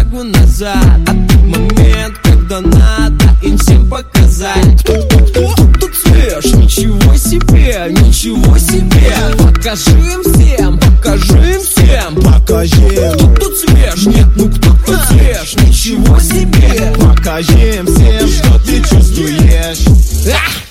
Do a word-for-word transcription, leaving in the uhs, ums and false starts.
шагу назад. А тот момент, когда надо им всем показать. Кто, кто, кто, кто тут свеж? Ничего себе, ничего себе. Покажи им всем, покажи им всем. Покажи, кто тут свеж? Нет, ну кто тут свеж? Ничего себе. Покажи им всем, что ты чувствуешь. Ах!